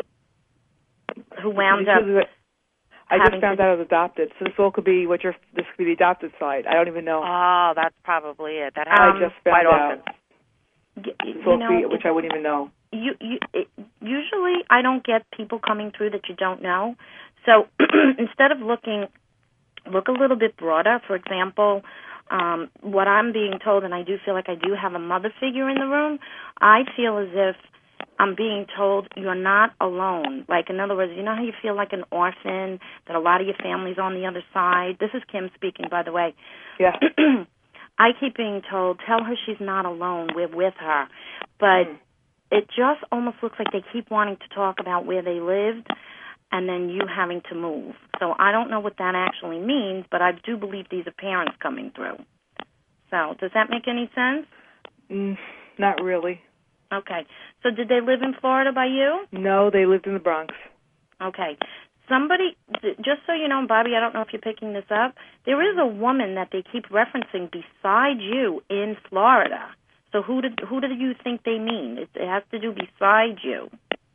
C: who wound up?
M: I just found out I was adopted, so this could be this could be the adopted side. I don't even know.
E: Oh, that's probably it. That happens
M: I just found
E: quite
M: out.
E: often.
M: Which I wouldn't even know.
C: Usually I don't get people coming through that you don't know. So instead of look a little bit broader. For example, what I'm being told, and I do feel like I do have a mother figure in the room, I feel as if I'm being told you're not alone. Like, in other words, you know how you feel like an orphan, that a lot of your family's on the other side? This is Kim speaking, by the way.
M: Yeah.
C: I keep being told, tell her she's not alone, we're with her. But it just almost looks like they keep wanting to talk about where they lived and then you having to move. So I don't know what that actually means, but I do believe these are parents coming through. So does that make any sense?
M: Not really.
C: Okay. So did they live in Florida by you?
M: No, they lived in the Bronx.
C: Okay. Somebody, just so you know, Bobby, I don't know if you're picking this up, there is a woman that they keep referencing beside you in Florida. So who do you think they mean? It has to do beside you.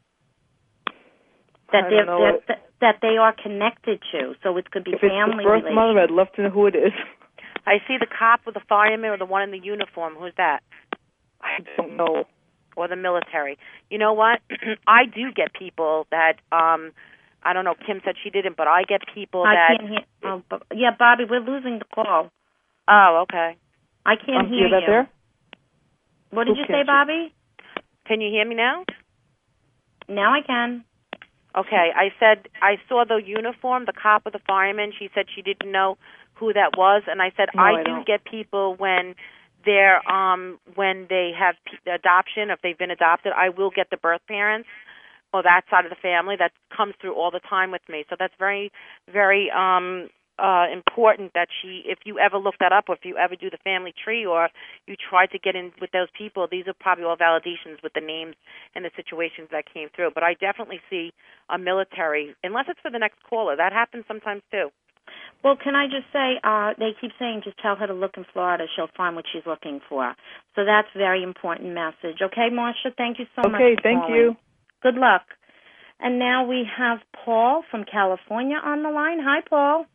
C: That they are connected to. So it could be family relations.
M: If it's the birth mother, I'd love to know who it is.
E: I see the cop with the fireman or the one in the uniform. Who's that?
M: I don't know.
E: Or the military. You know what? I do get people that, I don't know, Kim said she didn't, but I get people that...
C: I can't hear... yeah, Bobby, we're losing the call.
E: Oh, okay.
C: I can't hear you.
M: There?
C: What did you say, Bobby?
E: Can you hear me now?
C: Now I can.
E: Okay, I said I saw the uniform, the cop with the fireman. She said she didn't know who that was, and I said I do get people when they're when they have adoption, if they've been adopted, I will get the birth parents or that side of the family. That comes through all the time with me. So that's very, very important that if you ever look that up, or if you ever do the family tree, or you try to get in with those people, these are probably all validations with the names and the situations that came through. But I definitely see a military, unless it's for the next caller. That happens sometimes too.
C: Well, can I just say, they keep saying just tell her to look in Florida. She'll find what she's looking for. So that's a very important message. Okay, Marsha, thank you so much.
M: Okay, thank you.
C: Good luck. And now we have Paul from California on the line. Hi, Paul.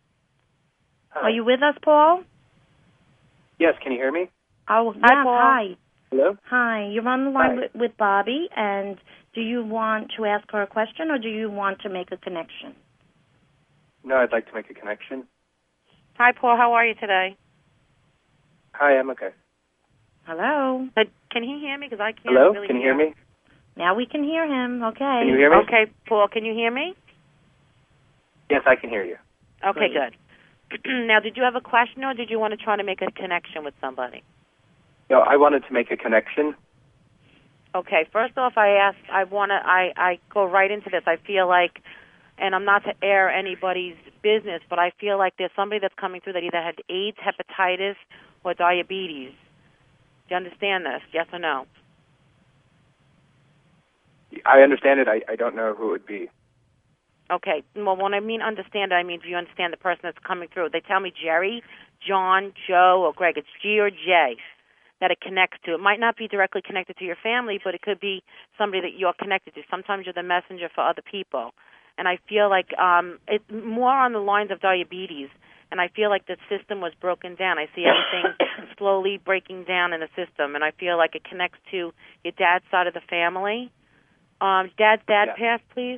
C: Are you with us, Paul?
N: Yes, can you hear me?
C: Oh, yeah,
E: hi, Paul.
C: Hi.
N: Hello?
C: Hi, you're on the line with Bobby, and do you want to ask her a question, or do you want to make a connection?
N: No, I'd like to make a connection.
E: Hi, Paul. How are you today?
N: Hi, I'm okay.
C: Hello?
E: Can he hear me? Because I can't
N: Hello?
E: really
N: Can you hear me?
C: Now we can hear him. Okay.
N: Can you hear me?
E: Okay, Paul, can you hear me?
N: Yes, I can hear you.
E: Okay, good. Now, did you have a question, or did you want to try to make a connection with somebody?
N: No, I wanted to make a connection.
E: Okay, first off, I go right into this. I feel like, and I'm not to air anybody's business, but I feel like there's somebody that's coming through that either had AIDS, hepatitis, or diabetes. Do you understand this? Yes or no?
N: I understand it. I don't know who it would be.
E: Okay. Well, when I mean understand it, I mean do you understand the person that's coming through? They tell me Jerry, John, Joe, or Greg. It's G or J that it connects to. It might not be directly connected to your family, but it could be somebody that you're connected to. Sometimes you're the messenger for other people. And I feel like it's more on the lines of diabetes. and I feel like the system was broken down. I see everything slowly breaking down in the system, and I feel like it connects to your dad's side of the family. Dad's dad passed, please?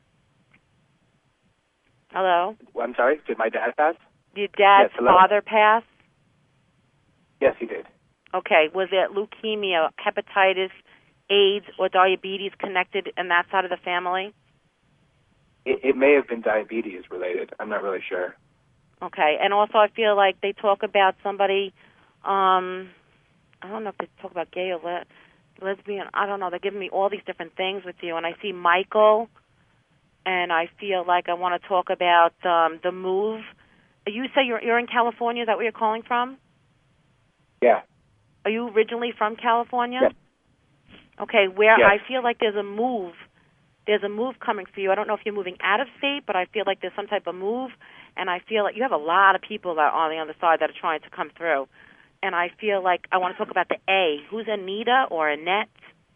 E: Hello?
N: I'm sorry, did my dad pass?
E: Your dad's father pass?
N: Yes, he did.
E: Okay, was it leukemia, hepatitis, AIDS, or diabetes connected in that side of the family?
N: It may have been diabetes related. I'm not really sure.
E: Okay, and also I feel like they talk about somebody, I don't know if they talk about gay or lesbian, I don't know, they're giving me all these different things with you, and I see Michael, and I feel like I want to talk about the move. You say you're in California, is that where you're calling from?
N: Yeah.
E: Are you originally from California?
N: Yes.
E: Okay, where
N: yes.
E: I feel like there's a move coming for you. I don't know if you're moving out of state, but I feel like there's some type of move, and I feel like you have a lot of people that are on the other side that are trying to come through. And I feel like I want to talk about the A. Who's Anita or Annette?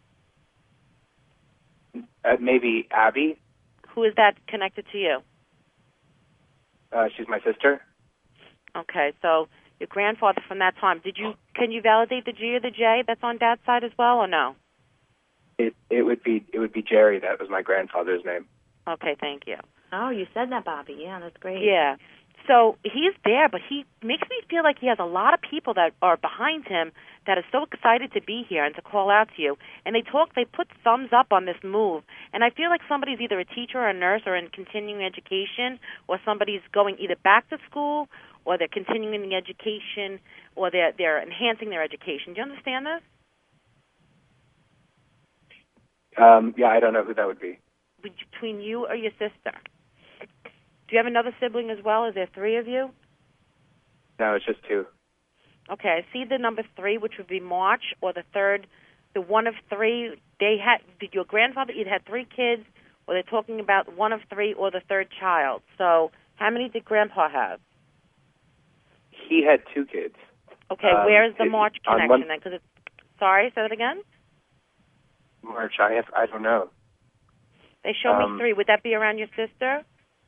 N: Maybe Abby.
E: Who is that connected to you?
N: She's my sister.
E: Okay, so your grandfather from that time. Can you validate the G or the J that's on Dad's side as well, or no?
N: It would be Jerry. That was my grandfather's name.
E: Okay, thank you.
C: Oh, you said that, Bobby. Yeah, that's great.
E: Yeah. So he's there, but he makes me feel like he has a lot of people that are behind him that are so excited to be here and to call out to you. And they put thumbs up on this move. And I feel like somebody's either a teacher or a nurse or in continuing education, or somebody's going either back to school or they're continuing the education or they're enhancing their education. Do you understand this?
N: Yeah, I don't know who that would be.
E: Between you or your sister? Do you have another sibling as well? Is there three of you?
N: No, it's just two.
E: Okay, I see the number 3, which would be March, or the third, the one of 3. Your grandfather either had 3 kids, or they're talking about one of 3 or the third child. So how many did Grandpa have?
N: He had 2 kids.
E: Okay, where's the March connection then? Because sorry, say that again?
N: March, I don't know.
E: They show me 3. Would that be around your sister?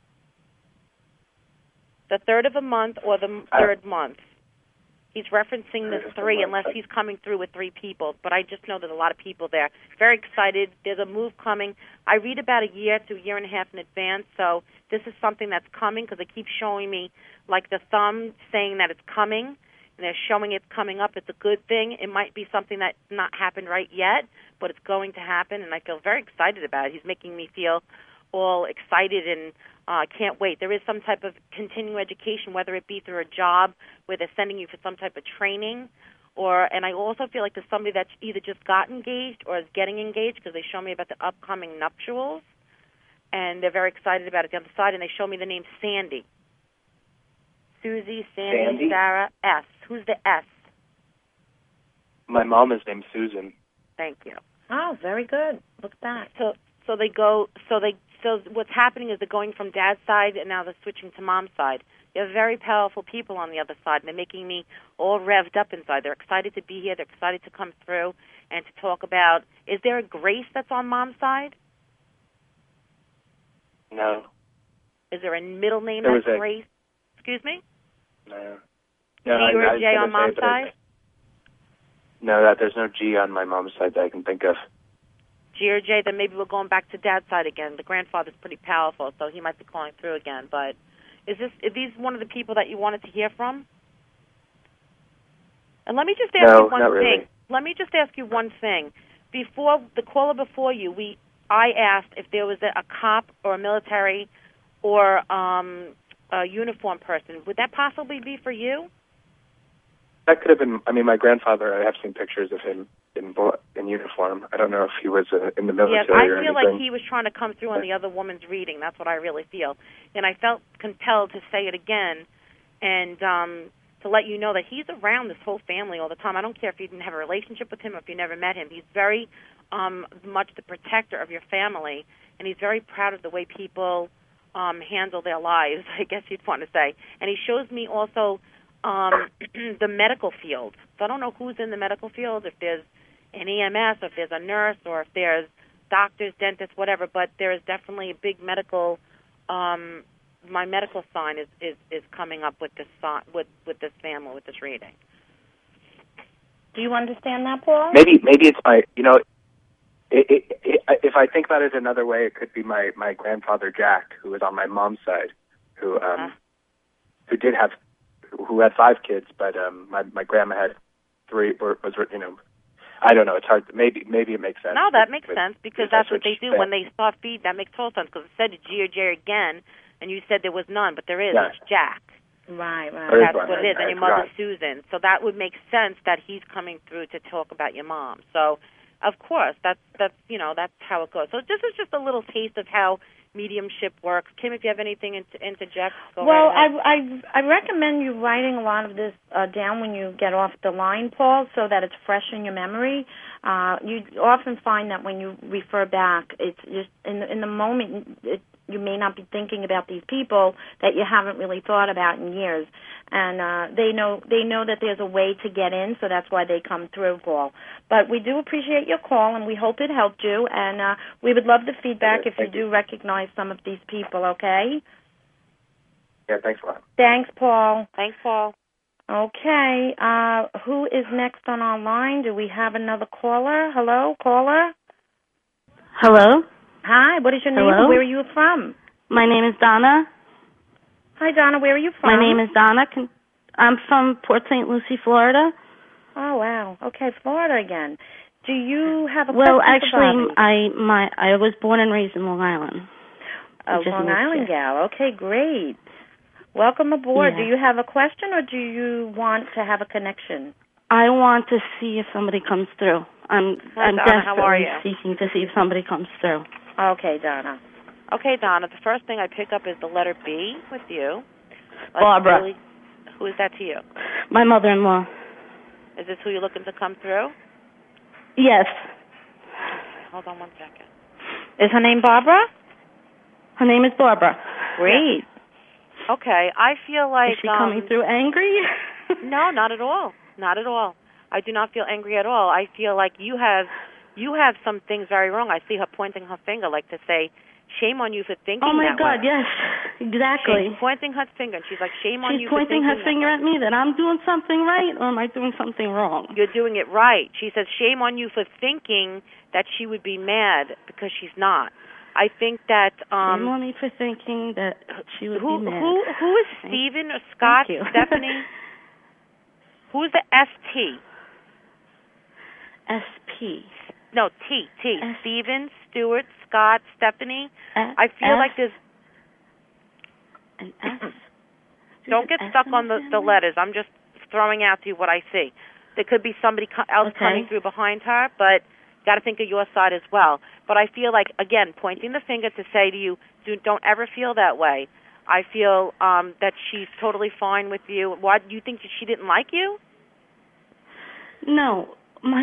E: The third of a month or the third month? He's referencing the 3 unless he's coming through with 3 people. But I just know there's a lot of people there. Very excited. There's a move coming. I read about a year to a year and a half in advance, so this is something that's coming because they keep showing me like the thumb saying that it's coming, and they're showing it's coming up. It's a good thing. It might be something that's not happened right yet, but it's going to happen, and I feel very excited about it. He's making me feel all excited and can't wait. There is some type of continuing education, whether it be through a job where they're sending you for some type of training, and I also feel like there's somebody that's either just got engaged or is getting engaged because they show me about the upcoming nuptials, and they're very excited about it. The other side, and they show me the name Sandy. Susie, Sandy, Sarah, S. Who's the S?
N: My mom is named Susan.
E: Thank you.
C: Oh, very good. Look at that.
E: So what's happening is they're going from Dad's side and now they're switching to Mom's side. You have very powerful people on the other side, and they're making me all revved up inside. They're excited to be here. They're excited to come through and to talk about, is there a Grace that's on Mom's side?
N: No.
E: Is there a middle name that's Grace? Excuse me?
N: No.
E: G or a J on Mom's side?
N: No, there's no G on my mom's side that I can think of.
E: G or J, then maybe we're going back to Dad's side again. The grandfather's pretty powerful, so he might be calling through again. But are these one of the people that you wanted to hear from? And let me just ask you one thing.
N: Really.
E: Let me just ask you one thing. Before the caller before you, I asked if there was a cop or a military or a uniform person. Would that possibly be for you?
N: That could have been. I mean, my grandfather. I have seen pictures of him in uniform. I don't know if he was in the military or anything.
E: I feel like he was trying to come through on the other woman's reading. That's what I really feel. And I felt compelled to say it again and to let you know that he's around this whole family all the time. I don't care if you didn't have a relationship with him or if you never met him. He's very much the protector of your family, and he's very proud of the way people handle their lives, I guess you'd want to say. And he shows me also the medical field. So I don't know who's in the medical field, if there's an EMS, or if there's a nurse, or if there's doctors, dentists, whatever, but there is definitely a big medical my medical sign is coming up with this with this family, with this reading.
C: Do you understand that, Paul?
N: Maybe it's my, if I think about it another way, it could be my grandfather Jack, who was on my mom's side, who had 5 kids, but my grandma had 3. I don't know. It's hard. Maybe it makes sense.
E: No, that makes sense because that's what they do when they start feed. That makes total sense because it said G or J again, and you said there was none, but there is. Yeah. It's Jack.
C: Right.
E: That's what it is, and your mother's Susan. So that would make sense that he's coming through to talk about your mom. So, of course, that's how it goes. So this is just a little taste of how mediumship works. Kim, if you have anything to interject, go right ahead.
C: I recommend you writing a lot of this down when you get off the line, Paul, so that it's fresh in your memory. You often find that when you refer back, it's just in the moment. You may not be thinking about these people that you haven't really thought about in years, and they know that there's a way to get in, so that's why they come through, Paul. But we do appreciate your call, and we hope it helped you, and we would love the feedback if you do recognize some of these people. Okay?
N: Yeah. Thanks a lot.
C: Thanks, Paul.
E: Thanks, Paul.
C: Okay. Who is next on our line? Do we have another caller? Hello, caller.
O: Hello.
C: Hi, what is your name?
O: Hello?
C: Where are you from?
O: My name is Donna.
C: Hi, Donna. Where are you from?
O: My name is Donna. I'm from Port St. Lucie, Florida.
C: Oh, wow. Okay, Florida again. Do you have a
O: Well,
C: question for
O: actually,
C: Bobby?
O: I was born and raised in Long Island.
C: Oh, Long Island gal. Okay, great. Welcome aboard.
O: Yeah.
C: Do you have a question or do you want to have a connection?
O: I want to see if somebody comes through. I'm
E: Donna, how are
O: desperately
E: you?
O: seeking to see if somebody comes through.
C: Okay, Donna.
E: Okay, Donna, the first thing I pick up is the letter B with you.
O: Barbara.
E: Who is that to you?
O: My mother-in-law.
E: Is this who you're looking to come through?
O: Yes.
E: Hold on one second.
C: Is her name Barbara?
O: Her name is Barbara.
C: Great.
E: Yes. Okay, I feel like...
O: Is she coming through angry?
E: No, not at all. Not at all. I do not feel angry at all. I feel like you have some things very wrong. I see her pointing her finger like to say, shame on you for thinking that way.
O: Oh, my God, yes, exactly.
E: She's pointing her finger, and she's like, shame on you
O: for
E: for thinking
O: her finger at me that I'm doing something right, or am I doing something wrong?
E: You're doing it right. She says, shame on you for thinking that she would be mad because she's not. I think that...
O: shame on me for thinking that she would be mad.
E: Who is Stephen or Scott, Stephanie? Who's the ST?
O: SP.
E: No, T. Stephen, Stuart, Scott, Stephanie. I feel like there's...
O: An S?
E: Don't get stuck on the letters. I'm just throwing out to you what I see. There could be somebody else coming through behind her, but got to think of your side as well. But I feel like, again, pointing the finger to say to you, don't ever feel that way. I feel that she's totally fine with you. Why do you think she didn't like you?
O: No.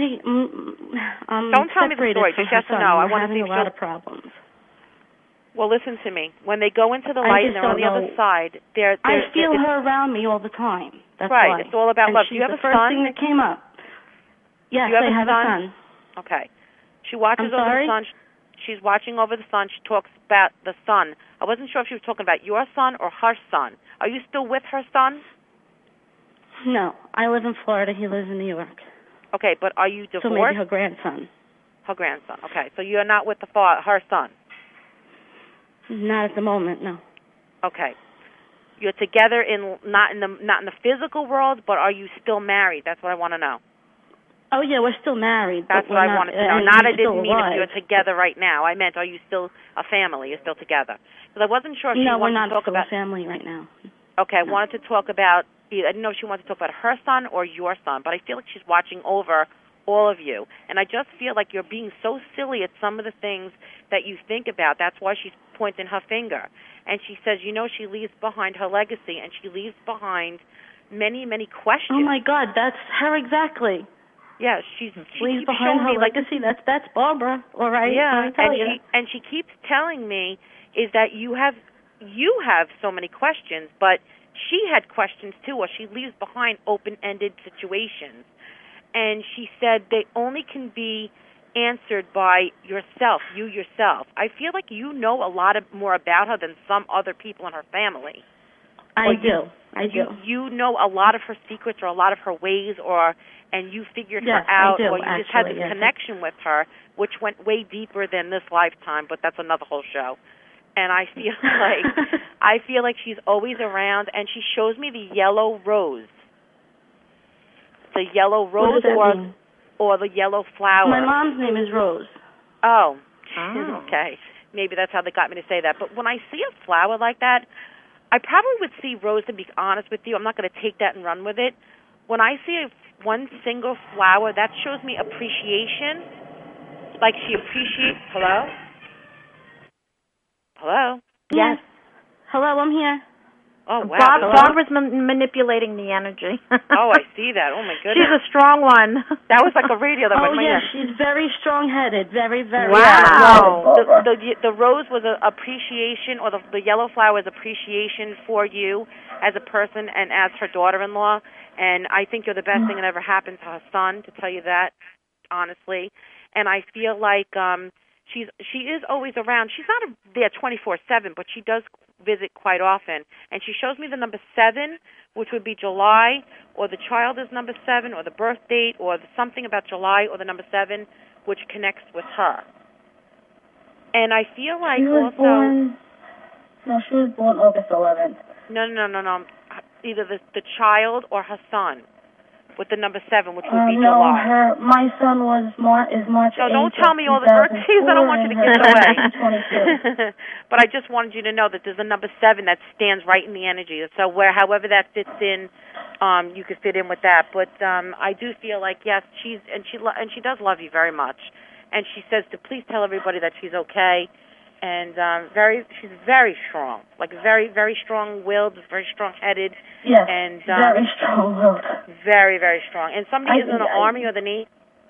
E: Don't tell me the story. Just yes or no. I want to see
O: a lot of problems.
E: Well, listen to me. When they go into the light and they're on the other side,
O: I feel her around me all the time. That's
E: right.
O: Why.
E: It's all about love.
O: Do
E: you have
O: the
E: a
O: first
E: son?
O: thing that came up. Yes,
E: I
O: have a son.
E: Okay. She watches over the son. She's watching over the son. She talks about the son. I wasn't sure if she was talking about your son or her son. Are you still with her son?
O: No. I live in Florida. He lives in New York.
E: Okay, but are you divorced?
O: So maybe her grandson.
E: Her grandson. Okay, so you're not with her son?
O: Not at the moment, no.
E: Okay. You're together not in the physical world, but are you still married? That's what I want to know.
O: Oh yeah, we're still married.
E: That's what I wanted to know. Not I didn't mean if you're together right now. I meant, are you still a family? You're still together? Because I wasn't sure if she wanted to talk about...
O: No, we're not still a family right now.
E: Okay, I wanted to talk about... I didn't know if she wanted to talk about her son or your son, but I feel like she's watching over all of you. And I just feel like you're being so silly at some of the things that you think about. That's why she's pointing her finger. And she says, she leaves behind her legacy, and she leaves behind many, many questions.
O: Oh, my God, that's her exactly.
E: Yeah, she
O: leaves behind her legacy. That's Barbara, all right?
E: Yeah,
O: and
E: she keeps telling me is that you have so many questions, but she had questions too, or she leaves behind open-ended situations. And she said they only can be answered by yourself, you yourself. I feel like you know a lot more about her than some other people in her family.
O: I do.
E: You know a lot of her secrets or a lot of her ways, and you figured her out, or you just had this connection with her, which went way deeper than this lifetime, but that's another whole show. And I feel like she's always around, and she shows me the yellow rose. The yellow rose or the yellow flower.
O: My mom's name is Rose.
E: Oh. Okay. Maybe that's how they got me to say that. But when I see a flower like that, I probably would see Rose, to be honest with you. I'm not going to take that and run with it. When I see one single flower, that shows me appreciation. Like she appreciates... Hello? Hello?
O: Yes. Hello, I'm here.
E: Oh, wow.
C: Barbara's manipulating the energy.
E: Oh, I see that. Oh, my goodness.
C: She's a strong one.
E: That was like a radio that went in my ear.
O: She's very strong-headed. Very, very.
E: Wow. The rose was an appreciation, or the yellow flower is appreciation for you as a person and as her daughter-in-law. And I think you're the best thing that ever happened to her son, to tell you that, honestly. And I feel like she is always around. She's not there 24/7, but she does visit quite often. And she shows me the number 7, which would be July, or the child is number 7, or the birth date, or something about July, or the number 7, which connects with her. And I feel like
O: she was born August 11th.
E: No. Either the child or her son, with the number 7, which would be
O: no,
E: July.
O: my son is March.
E: So don't tell me all the birthdays. I don't want you to give it away. But I just wanted you to know that there's a number 7 that stands right in the energy. So however that fits in, you could fit in with that. But I do feel like yes, she does love you very much, and she says to please tell everybody that she's okay. And she's very strong, like very, very strong-willed, very strong-headed.
O: Yes,
E: and
O: very strong-willed.
E: Very, very strong. And somebody is in the Army or the Navy?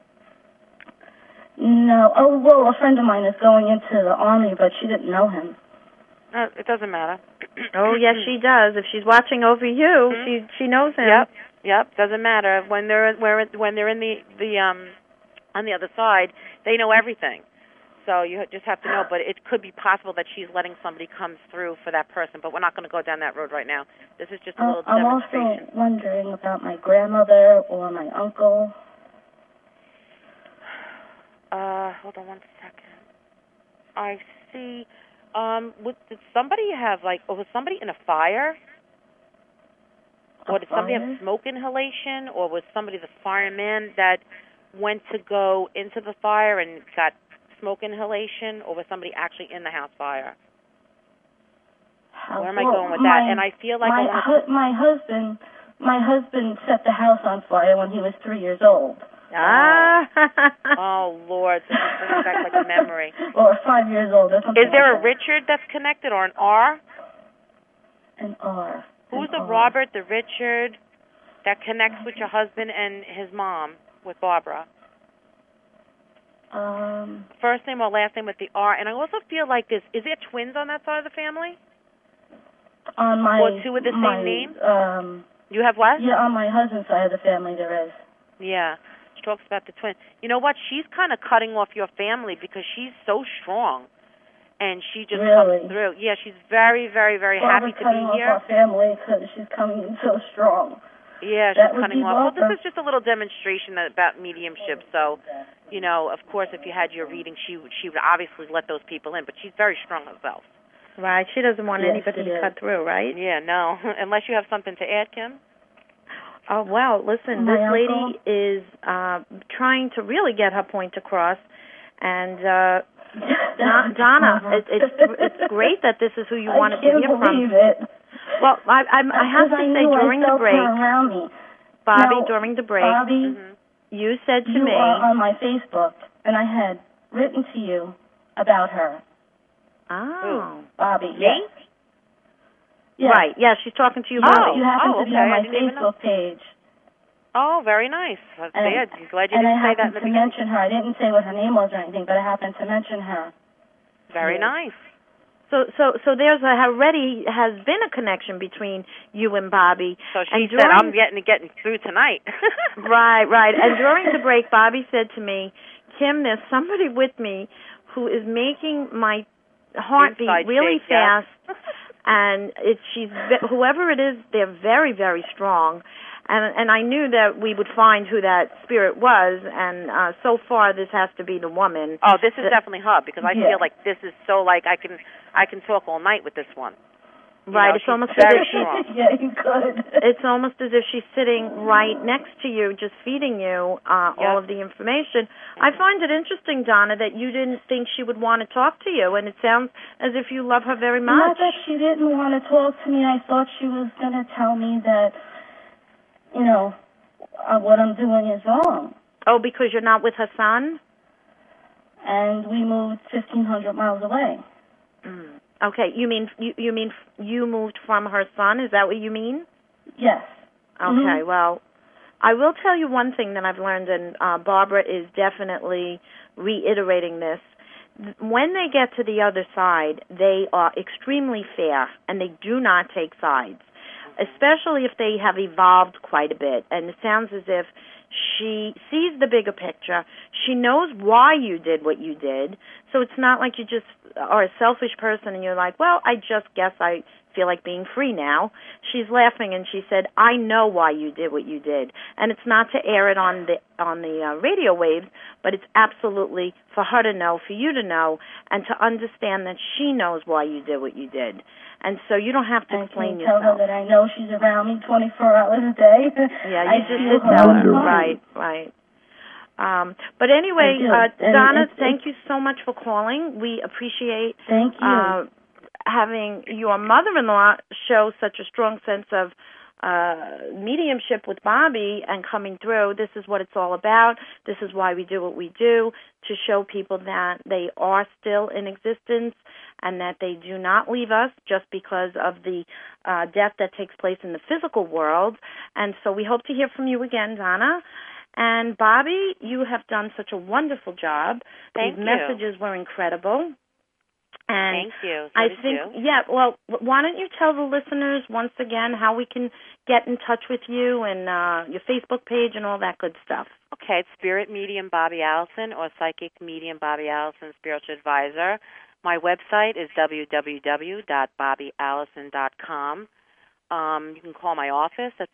O: No. Oh, well, a friend of mine is going into the Army, but she didn't know him.
E: It doesn't matter.
C: Oh, yes, she does. If she's watching over you, she knows him.
E: Yep. Doesn't matter. When they're in the on the other side, they know everything. So you just have to know, but it could be possible that she's letting somebody come through for that person, but we're not going to go down that road right now. This is just a little demonstration.
O: I'm also wondering about my grandmother or my uncle.
E: Hold on one second. I see, did somebody have, was somebody in a fire? Or did somebody have smoke inhalation? Or was somebody the fireman that went to go into the fire and got smoke inhalation, or was somebody actually in the house fire? Where am I going with that? And I feel like
O: my husband set the house on fire when he was 3 years old.
E: Oh Lord, this is bringing back like a memory.
O: Or 5 years old, or something.
E: Is there
O: like
E: a Richard that's connected, or an R?
O: An R.
E: Who's the Robert, the Richard that connects with your husband and his mom with Barbara? First name or last name with the R. And I also feel like this. Is there twins on that side of the family? Or two with the same name? You have what?
O: Yeah, on my husband's side of the family there is.
E: Yeah. She talks about the twins. You know what? She's kind of cutting off your family because she's so strong. And she just comes through. Yeah, she's very, very, very happy to be here.
O: Barbara's cutting off our family because she's coming in so strong.
E: Yeah, she's cutting off. Well, this is just a little demonstration about mediumship. So, of course, if you had your reading, she would obviously let those people in. But she's very strong herself.
C: Right. She doesn't want anybody to cut through, right?
E: Yeah, no. Unless you have something to add, Kim.
C: Oh, well, listen, this lady is trying to really get her point across. And, Donna, it's great that this is who you wanted to hear from.
O: I can't believe it.
C: Well, I have to say, during the break, Bobby, during the break, you said to me...
O: You are on my Facebook, and I had written to you about her.
C: Oh.
O: Bobby,
C: me? Yes. Right, yes, she's talking to you, Bobby.
O: You happen to be on my Facebook page.
E: Oh, very nice. I'm glad you didn't say that in the beginning.
O: And I happened to mention her. I didn't say what her name was or anything, but I happened to mention her.
E: Very nice.
C: So there's already has been a connection between you and Bobby.
E: So she said, I'm getting through tonight.
C: Right. And during the break, Bobby said to me, Kim, there's somebody with me who is making my heartbeat
E: Inside
C: really
E: shake, yeah.
C: fast, and whoever it is, they're very, very strong. And I knew that we would find who that spirit was, and so far this has to be the woman.
E: Oh, this is definitely her, because I feel like this is so like I can talk all night with this one.
C: Right, it's almost as if
O: you could.
C: It's almost as if she's sitting right next to you, just feeding you all of the information. I find it interesting, Donna, that you didn't think she would want to talk to you, and it sounds as if you love her very much.
O: Not that she didn't want to talk to me. I thought she was going to tell me that, what I'm doing is wrong.
C: Oh, because you're not with her son?
O: And we moved 1,500 miles away.
C: Mm. Okay, you mean you moved from her son? Is that what you mean?
O: Yes.
C: Okay, well, I will tell you one thing that I've learned, and Barbara is definitely reiterating this. When they get to the other side, they are extremely fair, and they do not take sides, especially if they have evolved quite a bit. And it sounds as if she sees the bigger picture. She knows why you did what you did. So it's not like you just are a selfish person and you're like, well, I just guess I feel like being free now. She's laughing and she said, I know why you did what you did. And it's not to air it on the radio waves, but it's absolutely for her to know, for you to know, and to understand that she knows why you did what you did. And so you don't have to explain yourself.
O: Tell her that I know she's around me 24 hours a day.
C: Yeah, you just did tell her. Right. But anyway, Donna, thank you so much for calling. We appreciate having your mother-in-law show such a strong sense of mediumship with Bobby and coming through. This is what it's all about. This is why we do what we do, to show people that they are still in existence and that they do not leave us just because of the death that takes place in the physical world. And so we hope to hear from you again, Donna. And Bobby, you have done such a wonderful job.
E: Thank
C: These
E: you.
C: messages were incredible. And
E: thank you.
C: Well, why don't you tell the listeners once again how we can get in touch with you and your Facebook page and all that good stuff.
E: Okay, it's Spirit Medium Bobby Allison or Psychic Medium Bobby Allison, Spiritual Advisor. My website is www.bobbyallison.com. You can call my office at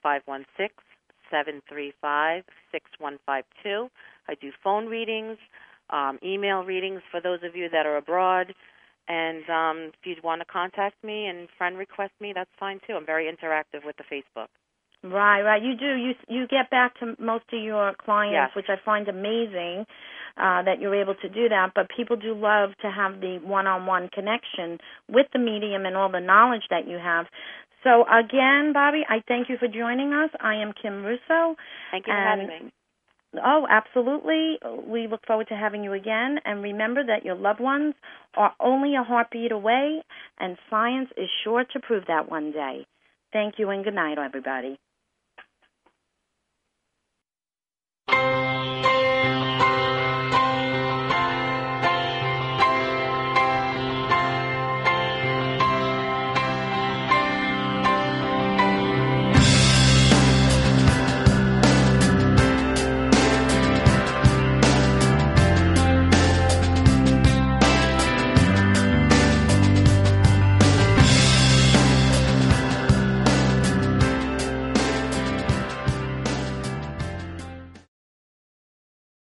E: 516-735-6152. I do phone readings, email readings for those of you that are abroad. And if you'd want to contact me and friend request me, that's fine too. I'm very interactive with the Facebook.
C: Right. You do. You get back to most of your clients, which I find amazing that you're able to do that. But people do love to have the one-on-one connection with the medium and all the knowledge that you have. So again, Bobby, I thank you for joining us. I am Kim Russo.
E: Thank you for having me.
C: Oh, absolutely. We look forward to having you again. And remember that your loved ones are only a heartbeat away, and science is sure to prove that one day. Thank you and good night, everybody.